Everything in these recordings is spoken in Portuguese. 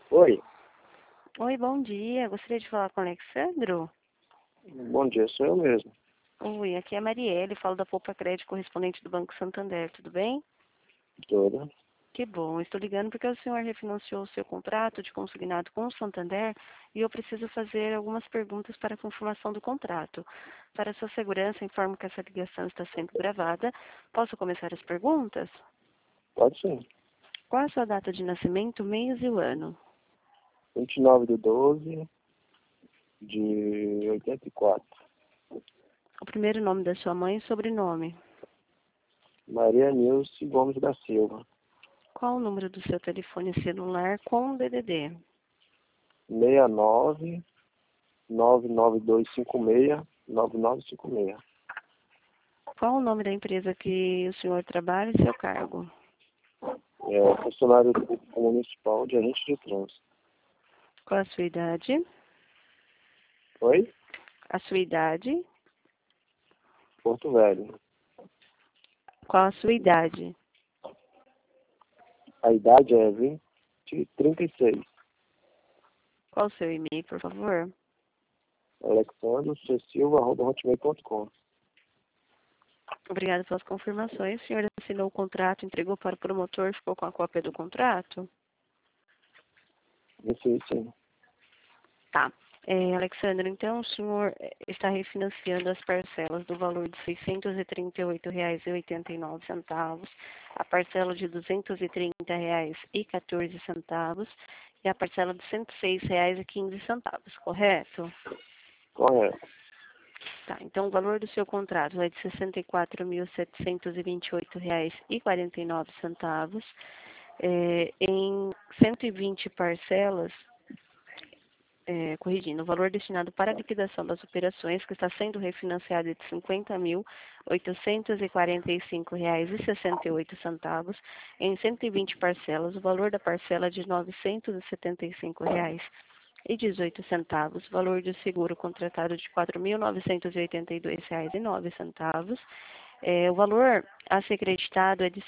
Oi, Oi, bom dia. Gostaria de falar com o Alexandro? bom dia, sou eu mesmo. Oi, aqui é a Marielle, falo da Poupa Crédito correspondente do Banco Santander, tudo bem? Tudo. Que bom, estou ligando porque o senhor refinanciou o seu contrato de consignado com o Santander e eu preciso fazer algumas perguntas para a confirmação do contrato. Para sua segurança, informo que essa ligação está sendo gravada. Posso começar as perguntas? Pode sim. Qual a sua data de nascimento, mês e o ano? 29/12/84. O primeiro nome da sua mãe e sobrenome. Maria Nilce Gomes da Silva. Qual o número do seu telefone celular com DDD? 69 99256 9956. Qual o nome da empresa que o senhor trabalha e seu cargo? É funcionário público municipal de agente de trânsito. Qual a sua idade? Oi? A sua idade? Porto Velho. Qual a sua idade? A idade é 36. Qual o seu e-mail, por favor? alexandrocsilva@hotmail.com. Obrigada pelas confirmações. O senhor assinou o contrato, entregou para o promotor, ficou com a cópia do contrato? Isso, sim. Tá. Alexandre, então o senhor está refinanciando as parcelas do valor de R$ 638,89, a parcela de R$ 230,14 e a parcela de R$ 106,15, correto? Correto. Tá, então o valor do seu contrato é de R$ 64.728,49, em 120 parcelas. Corrigindo, o valor destinado para a liquidação das operações, que está sendo refinanciado é de R$ 50.845,68, em 120 parcelas, o valor da parcela é de R$ 975,18, o valor do seguro contratado de R$ 4.982,09. O valor a ser creditado é de R$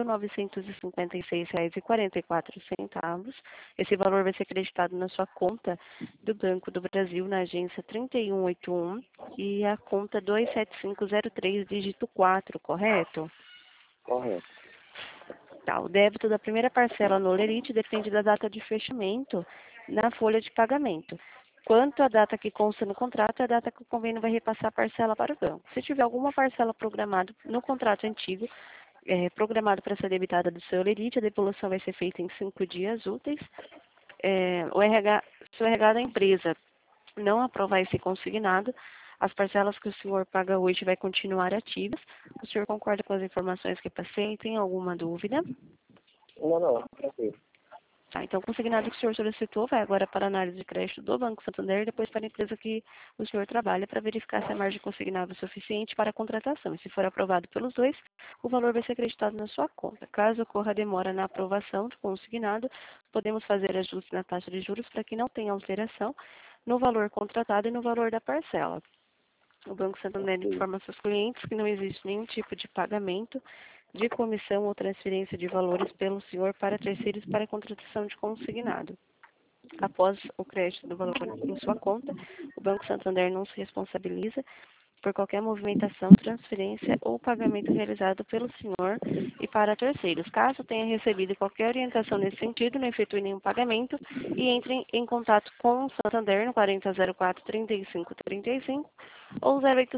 7.956,44. Esse valor vai ser creditado na sua conta do Banco do Brasil, na agência 3181 e a conta 27503, dígito 4, correto? Correto. Tá, o débito da primeira parcela no Lerite depende da data de fechamento na folha de pagamento. Quanto à data que consta no contrato, é a data que o convênio vai repassar a parcela para o banco. Se tiver alguma parcela programada no contrato antigo, programado para ser debitada do seu Lerite, a devolução vai ser feita em 5 dias úteis. Se o RH da empresa não aprovar esse consignado, as parcelas que o senhor paga hoje vai continuar ativas. O senhor concorda com as informações que passei? Tem alguma dúvida? Não, tranquilo. Tá, então, o consignado que o senhor solicitou vai agora para a análise de crédito do Banco Santander e depois para a empresa que o senhor trabalha para verificar se a margem consignável é suficiente para a contratação. E se for aprovado pelos dois, o valor vai ser acreditado na sua conta. Caso ocorra demora na aprovação do consignado, podemos fazer ajustes na taxa de juros para que não tenha alteração no valor contratado e no valor da parcela. O Banco Santander informa seus clientes que não existe nenhum tipo de pagamento de comissão ou transferência de valores pelo senhor para terceiros para a contratação de consignado. Após o crédito do valor em sua conta, o Banco Santander não se responsabiliza por qualquer movimentação, transferência ou pagamento realizado pelo senhor e para terceiros. Caso tenha recebido qualquer orientação nesse sentido, não efetue nenhum pagamento e entre em contato com o Santander no 4004-3535 ou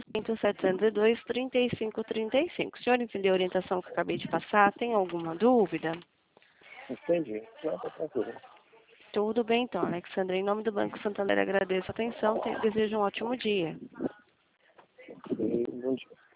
0800-702-3535. O senhor entendeu a orientação que eu acabei de passar? Tem alguma dúvida? Entendi. Não, tá tranquilo. Tudo bem, então, Alexandre. Em nome do Banco Santander, agradeço a atenção. Desejo um ótimo dia. E bom dia.